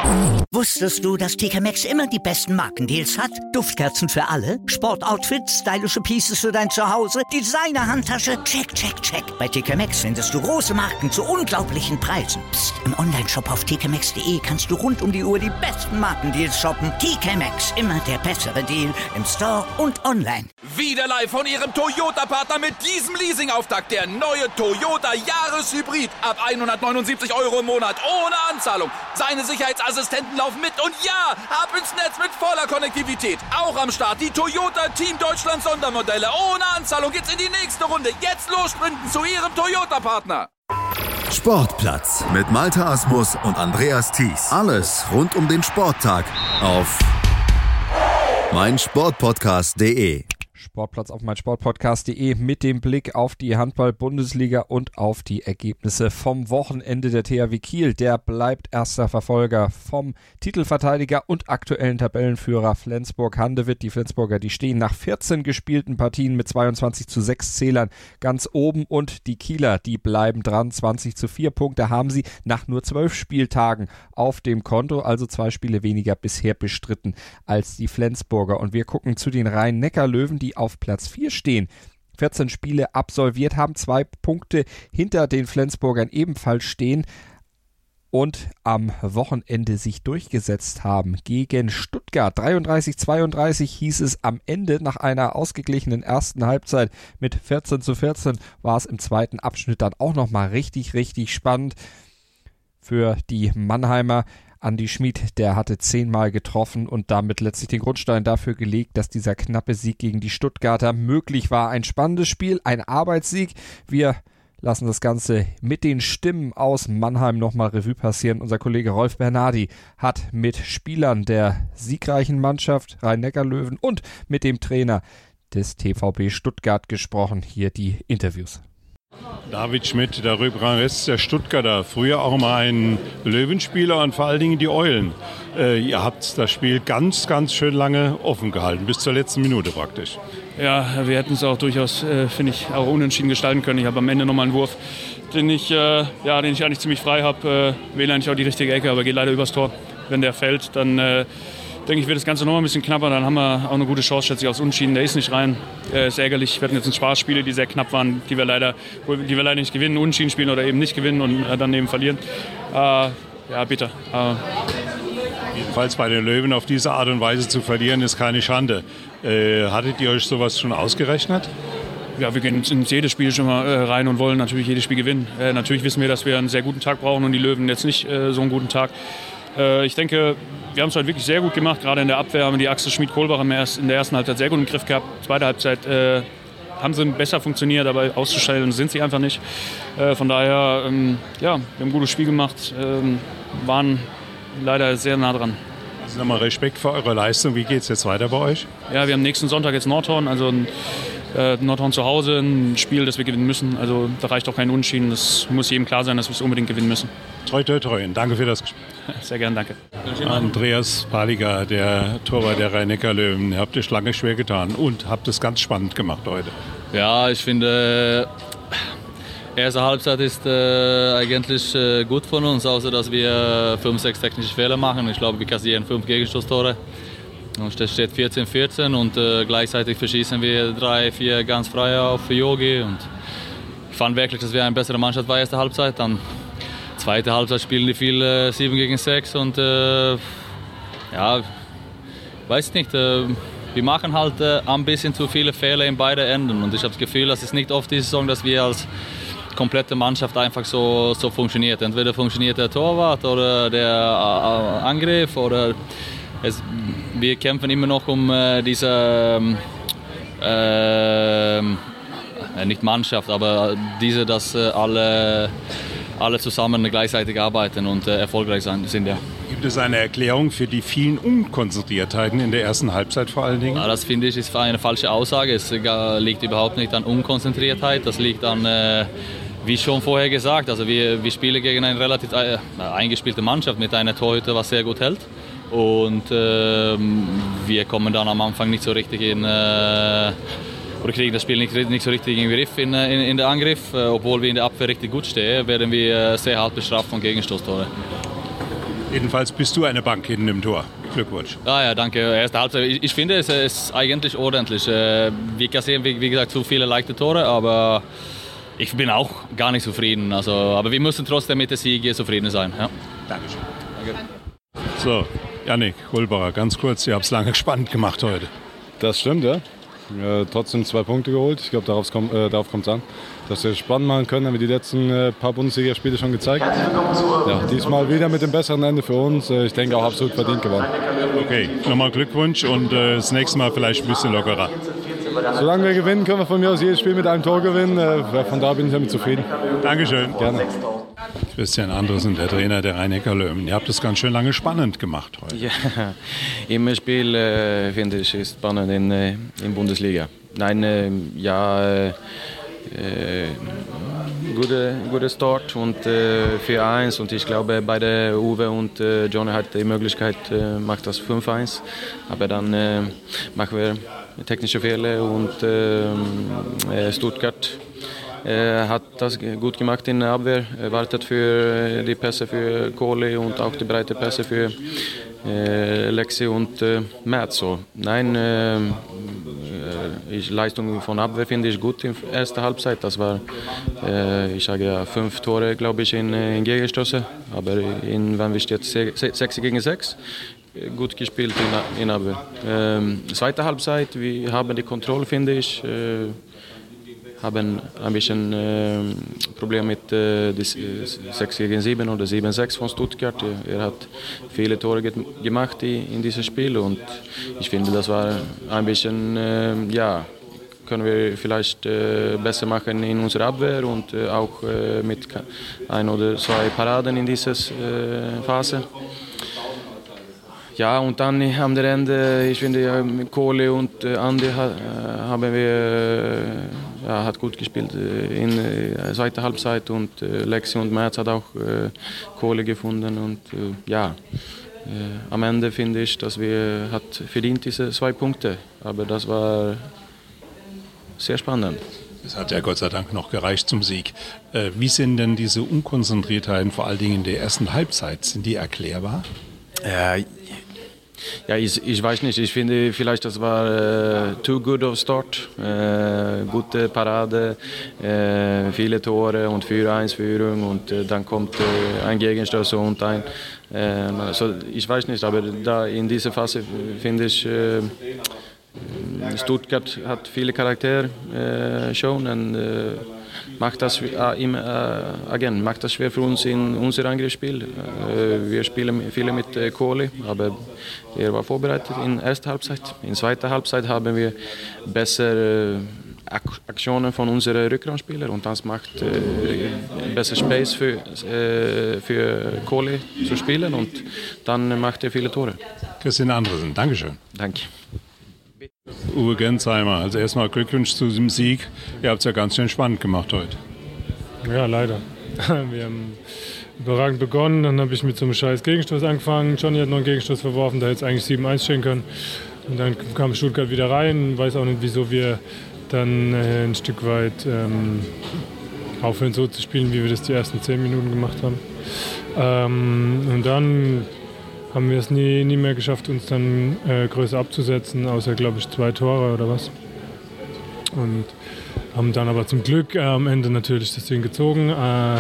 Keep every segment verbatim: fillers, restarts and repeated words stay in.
Wusstest du, dass T K Maxx immer die besten Markendeals hat? Duftkerzen für alle, Sportoutfits, stylische Pieces für dein Zuhause, Designer-Handtasche, check, check, check. Bei T K Maxx findest du große Marken zu unglaublichen Preisen. Psst. Im Onlineshop auf t k maxx punkt d e kannst du rund um die Uhr die besten Markendeals shoppen. T K Maxx, immer der bessere Deal im Store und online. Wieder live von Ihrem Toyota-Partner mit diesem Leasing-Auftakt. Der neue Toyota Jahreshybrid. Ab hundertneunundsiebzig Euro im Monat. Ohne Anzahlung. Seine Sicherheitsassistenten laufen mit. Und ja, ab ins Netz mit voller Konnektivität. Auch am Start die Toyota Team Deutschland Sondermodelle. Ohne Anzahlung geht's in die nächste Runde. Jetzt los sprinten zu Ihrem Toyota-Partner. Sportplatz mit Malte Asmus und Andreas Thies. Alles rund um den Sporttag auf meinsportpodcast punkt de. Sportplatz auf meinsportpodcast punkt de mit dem Blick auf die Handball-Bundesliga und auf die Ergebnisse vom Wochenende. Der T H W Kiel, der bleibt erster Verfolger vom Titelverteidiger und aktuellen Tabellenführer Flensburg-Handewitt. Die Flensburger, die stehen nach vierzehn gespielten Partien mit zweiundzwanzig zu sechs Zählern ganz oben und die Kieler, die bleiben dran. zwanzig zu vier Punkte haben sie nach nur zwölf Spieltagen auf dem Konto, also zwei Spiele weniger bisher bestritten als die Flensburger. Und wir gucken zu den Rhein-Neckar-Löwen, die auf Platz vier stehen. vierzehn Spiele absolviert haben, zwei Punkte hinter den Flensburgern ebenfalls stehen und am Wochenende sich durchgesetzt haben gegen Stuttgart. dreiunddreißig zweiunddreißig hieß es am Ende nach einer ausgeglichenen ersten Halbzeit mit vierzehn zu vierzehn war es im zweiten Abschnitt dann auch nochmal richtig, richtig spannend für die Mannheimer. Andi Schmid, der hatte zehnmal getroffen und damit letztlich den Grundstein dafür gelegt, dass dieser knappe Sieg gegen die Stuttgarter möglich war. Ein spannendes Spiel, ein Arbeitssieg. Wir lassen das Ganze mit den Stimmen aus Mannheim nochmal Revue passieren. Unser Kollege Rolf Bernardi hat mit Spielern der siegreichen Mannschaft Rhein-Neckar-Löwen und mit dem Trainer des T V B Stuttgart gesprochen. Hier die Interviews. David Schmidt, der Rest der Stuttgarter, früher auch mal ein Löwenspieler und vor allen Dingen die Eulen. Äh, ihr habt das Spiel ganz, ganz schön lange offen gehalten, bis zur letzten Minute praktisch. Ja, wir hätten es auch durchaus, äh, finde ich, auch unentschieden gestalten können. Ich habe am Ende nochmal einen Wurf, den ich, äh, ja, den ich eigentlich ziemlich frei habe. Äh, wähle eigentlich auch die richtige Ecke, aber geht leider übers Tor. Wenn der fällt, dann äh, denke ich, wird das Ganze noch mal ein bisschen knapper. Dann haben wir auch eine gute Chance, schätze ich, aufs Unentschieden. Der ist nicht rein. Äh, ist ärgerlich. Wir hatten jetzt ein Spaßspiele, die sehr knapp waren, die wir leider, die wir leider nicht gewinnen, Unentschieden spielen oder eben nicht gewinnen und äh, dann eben verlieren. Äh, ja, bitter. Äh, Jedenfalls bei den Löwen auf diese Art und Weise zu verlieren, ist keine Schande. Äh, hattet ihr euch sowas schon ausgerechnet? Ja, wir gehen ins jedes Spiel schon mal äh, rein und wollen natürlich jedes Spiel gewinnen. Äh, natürlich wissen wir, dass wir einen sehr guten Tag brauchen und die Löwen jetzt nicht äh, so einen guten Tag. Äh, ich denke, wir haben es heute wirklich sehr gut gemacht. Gerade in der Abwehr haben wir die Achse Schmid-Kohlbach in der ersten Halbzeit sehr gut im Griff gehabt. Zweite Halbzeit äh, haben sie besser funktioniert, aber auszustellen sind sie einfach nicht. Äh, von daher, ähm, ja, wir haben ein gutes Spiel gemacht, ähm, waren leider sehr nah dran. Also nochmal Respekt für eure Leistung. Wie geht es jetzt weiter bei euch? Ja, wir haben nächsten Sonntag jetzt Nordhorn, also äh, Nordhorn zu Hause, ein Spiel, das wir gewinnen müssen. Also da reicht auch kein Unentschieden. Das muss jedem klar sein, dass wir es unbedingt gewinnen müssen. Toi, toi, toi. Danke für das Gespräch. Sehr gern, danke. Andreas Paliger, der Torwart der Rhein-Neckar-Löwen. Ihr habt es lange schwer getan und habt es ganz spannend gemacht heute. Ja, ich finde, die erste Halbzeit ist äh, eigentlich äh, gut von uns, außer dass wir fünf, sechs technische Fehler machen. Ich glaube, wir kassieren fünf Gegenstoßtore. Und es steht vierzehn vierzehn und äh, gleichzeitig verschießen wir drei, vier ganz freie auf Yogi. Und ich fand wirklich, dass wir eine bessere Mannschaft waren in der ersten Halbzeit. Dann zweite Halbzeit spielen die viel äh, sieben gegen sechs und äh, ja, weiß nicht, äh, wir machen halt äh, ein bisschen zu viele Fehler in beiden Enden und ich habe das Gefühl, dass es nicht oft die Saison, dass wir als komplette Mannschaft einfach so, so funktioniert. Entweder funktioniert der Torwart oder der äh, Angriff oder es, wir kämpfen immer noch um äh, diese äh, nicht Mannschaft, aber diese, dass äh, alle alle zusammen gleichzeitig arbeiten und äh, erfolgreich sind. Ja. Gibt es eine Erklärung für die vielen Unkonzentriertheiten in der ersten Halbzeit vor allen Dingen? Ja, das finde ich ist eine falsche Aussage. Es liegt überhaupt nicht an Unkonzentriertheit. Das liegt an, äh, wie schon vorher gesagt, also wir, wir spielen gegen eine relativ äh, eingespielte Mannschaft mit einer Torhüter, was sehr gut hält. Und äh, wir kommen dann am Anfang nicht so richtig in... Äh, oder kriegen das Spiel nicht, nicht so richtig in den Griff in, in, in den Angriff. Äh, obwohl wir in der Abwehr richtig gut stehen, werden wir äh, sehr hart bestraft von Gegenstoßtore. Jedenfalls bist du eine Bank hinten im Tor. Glückwunsch. Ah ja, danke. Erste Halbzeit. Ich, ich finde, es ist eigentlich ordentlich. Wir kassieren, wie, wie gesagt, zu viele leichte Tore, aber ich bin auch gar nicht zufrieden. Also, aber wir müssen trotzdem mit der Sieg zufrieden sein. Ja. Dankeschön. Danke. So, Yannick Kohlbacher, ganz kurz. Ihr habt es lange spannend gemacht heute. Das stimmt, ja. Äh, trotzdem zwei Punkte geholt. Ich glaube, darauf kommt äh, es an. Dass wir spannend machen können, haben wir die letzten äh, paar Bundesligaspiele schon gezeigt. Ja, diesmal wieder mit dem besseren Ende für uns. Äh, ich denke auch absolut verdient gewonnen. Okay, nochmal Glückwunsch und äh, das nächste Mal vielleicht ein bisschen lockerer. Solange wir gewinnen, können wir von mir aus jedes Spiel mit einem Tor gewinnen. Äh, von da bin ich damit zufrieden. Dankeschön. Gerne. Christian Andresen, der Trainer der Rhein-Neckar Löwen. Ihr habt es ganz schön lange spannend gemacht heute. Ja, immer Spiel äh, finde ich ist spannend in, äh, in Bundesliga. Nein, äh, ja, äh, äh, gute, gute Start und äh, vier eins und ich glaube beide Uwe und äh, Johnny hat die Möglichkeit, äh, macht das fünf eins, aber dann äh, machen wir technische Fehler und äh, Stuttgart äh, hat das gut gemacht in der Abwehr, er wartet für die Pässe für Kohli und auch die breite Pässe für äh, Lexi und äh, Matt. So, nein, äh, ich, Leistung von Abwehr finde ich gut in der ersten Halbzeit. Das war, äh, ich sage ja, fünf Tore, glaube ich, in, in Gegenstöße. Aber in, wenn wir jetzt sechs gegen sechs, gut gespielt in, in Abwehr. Ähm, zweite Halbzeit, wir haben die Kontrolle, finde ich. Äh, haben ein bisschen äh, Problem mit äh, sechs gegen sieben oder sieben sechs von Stuttgart. Er hat viele Tore ge gemacht in diesem Spiel und ich finde, das war ein bisschen, äh, ja, können wir vielleicht äh, besser machen in unserer Abwehr und äh, auch äh, mit ein oder zwei Paraden in dieser äh, Phase. Ja, und dann am Ende, ich finde, ja, Kohli und äh, Andi ha, haben wir, äh, ja, hat gut gespielt äh, in der äh, zweiten Halbzeit und äh, Lexi und Merz hat auch äh, Kohli gefunden und äh, ja, äh, am Ende finde ich, dass wir hat verdient diese zwei Punkte, aber das war sehr spannend. Es hat ja Gott sei Dank noch gereicht zum Sieg. Äh, wie sind denn diese Unkonzentriertheiten, vor allen Dingen in der ersten Halbzeit, sind die erklärbar? Ja, Ja, ich, ich weiß nicht. Ich finde vielleicht, das war äh, too good of start. Äh, gute Parade, äh, viele Tore und vier eins Führung und äh, dann kommt äh, ein Gegenstoß und ein. Äh, also ich weiß nicht, aber da in dieser Phase finde ich, äh, Stuttgart hat viele Charaktere äh, schon und äh, macht das, äh, im, äh, again, macht das schwer für uns in unser Angriffsspiel. Äh, wir spielen viele mit äh, Kohli, aber er war vorbereitet in der ersten Halbzeit. In der zweiten Halbzeit haben wir bessere äh, Aktionen von unseren Rückraumspielern und das macht äh, besser Space für, äh, für Kohli zu spielen und dann macht er viele Tore. Christian Andresen, Dankeschön. Danke. Uwe Gensheimer, also erstmal Glückwunsch zu diesem Sieg. Ihr habt es ja ganz schön spannend gemacht heute. Ja, leider. Wir haben überragend begonnen, dann habe ich mit so einem scheiß Gegenstoß angefangen. Johnny hat noch einen Gegenstoß verworfen, da hätte es eigentlich sieben eins stehen können. Und dann kam Stuttgart wieder rein, weiß auch nicht, wieso wir dann äh, ein Stück weit ähm, aufhören so zu spielen, wie wir das die ersten zehn Minuten gemacht haben. Ähm, und dann haben wir es nie, nie mehr geschafft, uns dann äh, größer abzusetzen, außer, glaube ich, zwei Tore oder was. Und haben dann aber zum Glück äh, am Ende natürlich das Ding gezogen. Äh,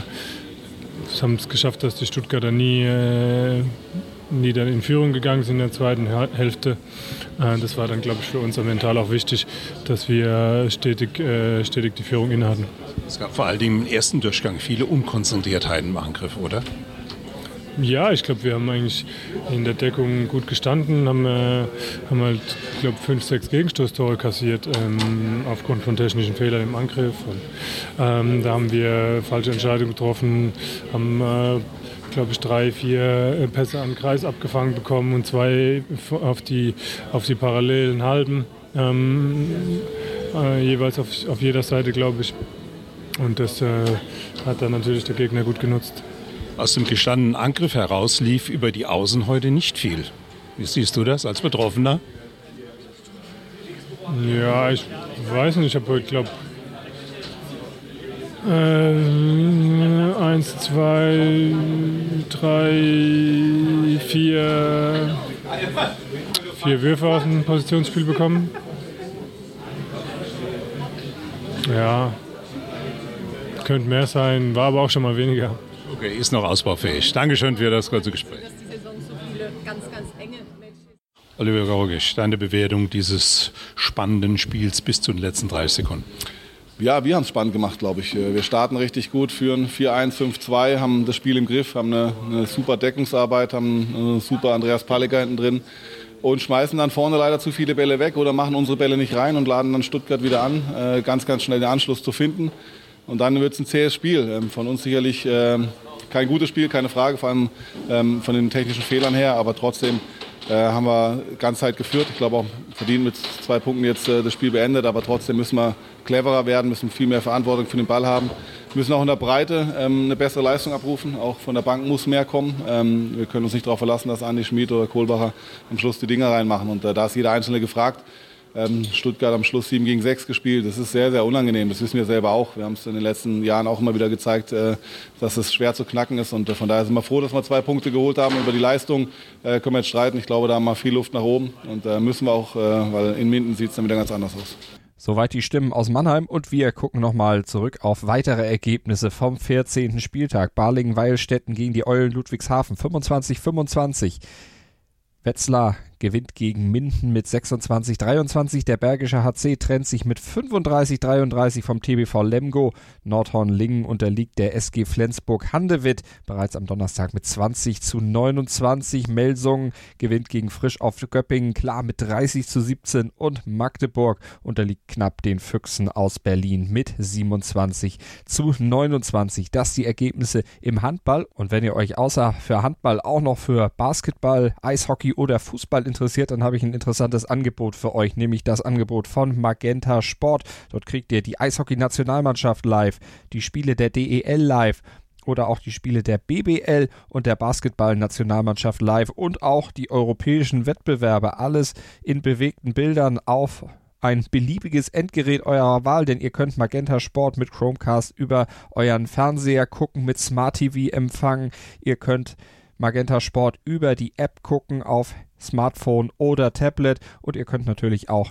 haben es geschafft, dass die Stuttgarter nie, äh, nie dann in Führung gegangen sind in der zweiten Hälfte. Äh, das war dann, glaube ich, für uns mental auch wichtig, dass wir stetig, äh, stetig die Führung innehatten. Es gab vor allen Dingen im ersten Durchgang viele Unkonzentriertheiten im Angriff, oder? Ja, ich glaube, wir haben eigentlich in der Deckung gut gestanden, haben, äh, haben halt, ich glaube, fünf, sechs Gegenstoßtore kassiert ähm, aufgrund von technischen Fehlern im Angriff. Und, ähm, da haben wir falsche Entscheidungen getroffen, haben, äh, glaube ich, drei, vier Pässe an den Kreis abgefangen bekommen und zwei auf die, auf die parallelen Halben, ähm, äh, jeweils auf, auf jeder Seite, glaube ich. Und das äh, hat dann natürlich der Gegner gut genutzt. Aus dem gestandenen Angriff heraus lief über die Außen heute nicht viel. Wie siehst du das als Betroffener? Ja, ich weiß nicht. Ich habe heute, glaube äh, eins, zwei, drei, vier, vier Würfe aus dem Positionsspiel bekommen. Ja, könnte mehr sein, war aber auch schon mal weniger. Okay, ist noch ausbaufähig. Dankeschön für das kurze Gespräch. Dass die Saison so viele ganz, ganz enge Matches. Oliver Gorogisch, deine Bewertung dieses spannenden Spiels bis zu den letzten dreißig Sekunden. Ja, wir haben es spannend gemacht, glaube ich. Wir starten richtig gut, führen vier eins, fünf zwei, haben das Spiel im Griff, haben eine, eine super Deckungsarbeit, haben eine super Andreas Paliker hinten drin und schmeißen dann vorne leider zu viele Bälle weg oder machen unsere Bälle nicht rein und laden dann Stuttgart wieder an, äh, ganz, ganz schnell den Anschluss zu finden. Und dann wird es ein zähes Spiel. Ähm, von uns sicherlich äh, kein gutes Spiel, keine Frage, vor allem ähm, von den technischen Fehlern her, aber trotzdem äh, haben wir ganz Zeit geführt. Ich glaube auch verdient mit zwei Punkten jetzt äh, das Spiel beendet, aber trotzdem müssen wir cleverer werden, müssen viel mehr Verantwortung für den Ball haben, müssen auch in der Breite ähm, eine bessere Leistung abrufen. Auch von der Bank muss mehr kommen. Ähm, wir können uns nicht darauf verlassen, dass Andi Schmid oder Kohlbacher am Schluss die Dinger reinmachen. Und äh, da ist jeder Einzelne gefragt. Ähm, Stuttgart am Schluss sieben gegen sechs gespielt. Das ist sehr, sehr unangenehm. Das wissen wir selber auch. Wir haben es in den letzten Jahren auch immer wieder gezeigt, äh, dass es schwer zu knacken ist. Und äh, von daher sind wir froh, dass wir zwei Punkte geholt haben. Über die Leistung äh, können wir jetzt streiten. Ich glaube, da haben wir viel Luft nach oben. Und äh, müssen wir auch, äh, weil in Minden sieht es dann wieder ganz anders aus. Soweit die Stimmen aus Mannheim und wir gucken nochmal zurück auf weitere Ergebnisse vom vierzehnten Spieltag. Balingen-Weilstätten gegen die Eulen Ludwigshafen fünfundzwanzig fünfundzwanzig. Wetzlar gewinnt gegen Minden mit sechsundzwanzig dreiundzwanzig. Der Bergische H C trennt sich mit fünfunddreißig dreiunddreißig vom T B V Lemgo. Nordhorn-Lingen unterliegt der S G Flensburg-Handewitt bereits am Donnerstag mit zwanzig zu neunundzwanzig. Melsungen gewinnt gegen Frisch auf Göppingen klar mit dreißig zu siebzehn und Magdeburg unterliegt knapp den Füchsen aus Berlin mit siebenundzwanzig zu neunundzwanzig. Das die Ergebnisse im Handball. Und wenn ihr euch außer für Handball auch noch für Basketball, Eishockey oder Fußball interessiert, dann habe ich ein interessantes Angebot für euch, nämlich das Angebot von Magenta Sport. Dort kriegt ihr die Eishockey-Nationalmannschaft live, die Spiele der D E L live oder auch die Spiele der B B L und der Basketball-Nationalmannschaft live und auch die europäischen Wettbewerbe. Alles in bewegten Bildern auf ein beliebiges Endgerät eurer Wahl, denn ihr könnt Magenta Sport mit Chromecast über euren Fernseher gucken, mit Smart T V empfangen. Ihr könnt Magenta Sport über die App gucken auf Smartphone oder Tablet und ihr könnt natürlich auch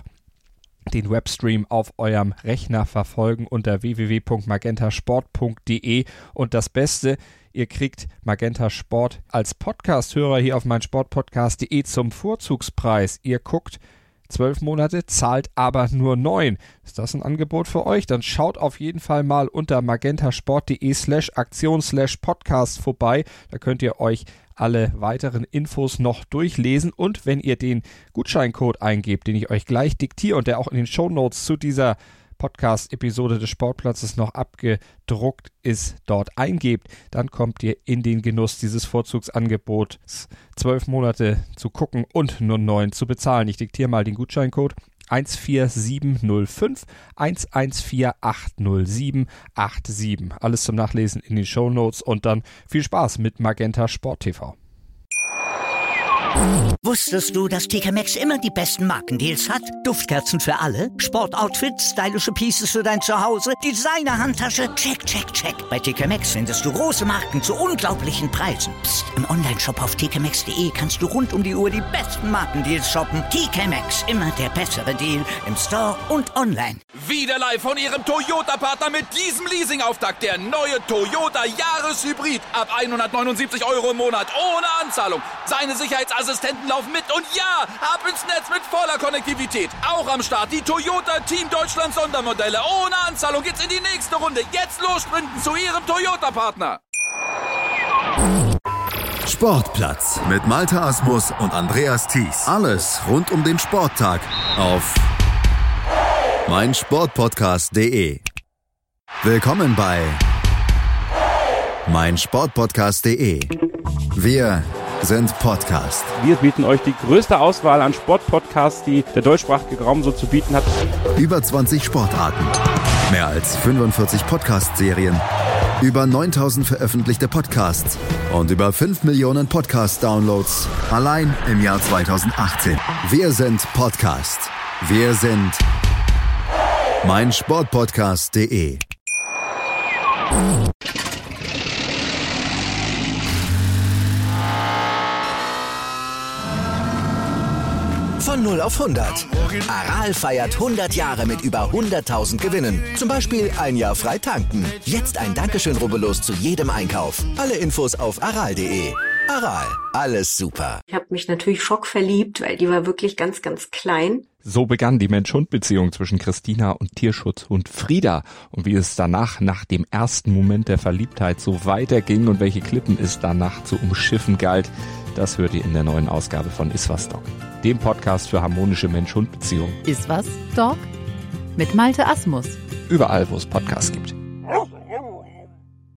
den Webstream auf eurem Rechner verfolgen unter w w w punkt magentasport punkt d e und das Beste, ihr kriegt Magenta Sport als Podcast-Hörer hier auf meinsportpodcast punkt d e zum Vorzugspreis. Ihr guckt zwölf Monate, zahlt aber nur neun. Ist das ein Angebot für euch? Dann schaut auf jeden Fall mal unter magentasport punkt d e slash aktion slash podcast vorbei. Da könnt ihr euch alle weiteren Infos noch durchlesen und wenn ihr den Gutscheincode eingebt, den ich euch gleich diktiere und der auch in den Shownotes zu dieser Podcast-Episode des Sportplatzes noch abgedruckt ist, dort eingebt, dann kommt ihr in den Genuss dieses Vorzugsangebots, zwölf Monate zu gucken und nur neun zu bezahlen. Ich diktiere mal den Gutscheincode eins vier sieben null fünf eins eins vier acht null sieben acht sieben. Alles zum Nachlesen in den Shownotes und dann viel Spaß mit Magenta Sport T V. Wusstest du, dass T K Maxx immer die besten Markendeals hat? Duftkerzen für alle, Sportoutfits, stylische Pieces für dein Zuhause, Designer-Handtasche, check, check, check. Bei T K Maxx findest du große Marken zu unglaublichen Preisen. Psst. im Onlineshop auf t k maxx punkt d e kannst du rund um die Uhr die besten Markendeals shoppen. T K Maxx, immer der bessere Deal im Store und online. Wieder live von ihrem Toyota-Partner mit diesem Leasing-Auftakt. Der neue Toyota Jahreshybrid. Ab hundertneunundsiebzig Euro im Monat ohne Anzahlung. Seine Sicherheitsassistenten laufen mit und ja, ab ins Netz mit voller Konnektivität. Auch am Start die Toyota Team Deutschland Sondermodelle. Ohne Anzahlung geht's in die nächste Runde. Jetzt los sprinten zu ihrem Toyota-Partner. Sportplatz mit Malte Asmus und Andreas Thies. Alles rund um den Sporttag auf meinsportpodcast punkt d e. Willkommen bei meinsportpodcast punkt d e. Wir sind Podcast. Wir bieten euch die größte Auswahl an Sportpodcasts, die der deutschsprachige Raum so zu bieten hat. Über zwanzig Sportarten, mehr als fünfundvierzig Podcast-Serien, über neuntausend veröffentlichte Podcasts und über fünf Millionen Podcast-Downloads allein im Jahr zweitausendachtzehn. Wir sind Podcast. Wir sind meinsportpodcast punkt d e. Von null auf hundert. Aral feiert hundert Jahre mit über hunderttausend Gewinnen. Zum Beispiel ein Jahr frei tanken. Jetzt ein Dankeschön, rubbellos zu jedem Einkauf. Alle Infos auf aral punkt de. Aral, alles super. Ich habe mich natürlich schockverliebt, weil die war wirklich ganz, ganz klein. So begann die Mensch-Hund-Beziehung zwischen Christina und Tierschutzhund Frieda. Und wie es danach, nach dem ersten Moment der Verliebtheit, so weiterging und welche Klippen es danach zu umschiffen galt, das hört ihr in der neuen Ausgabe von Iswas Dog, dem Podcast für harmonische Mensch-Hund-Beziehungen. Iswas Dog? Mit Malte Asmus. Überall, wo es Podcasts gibt.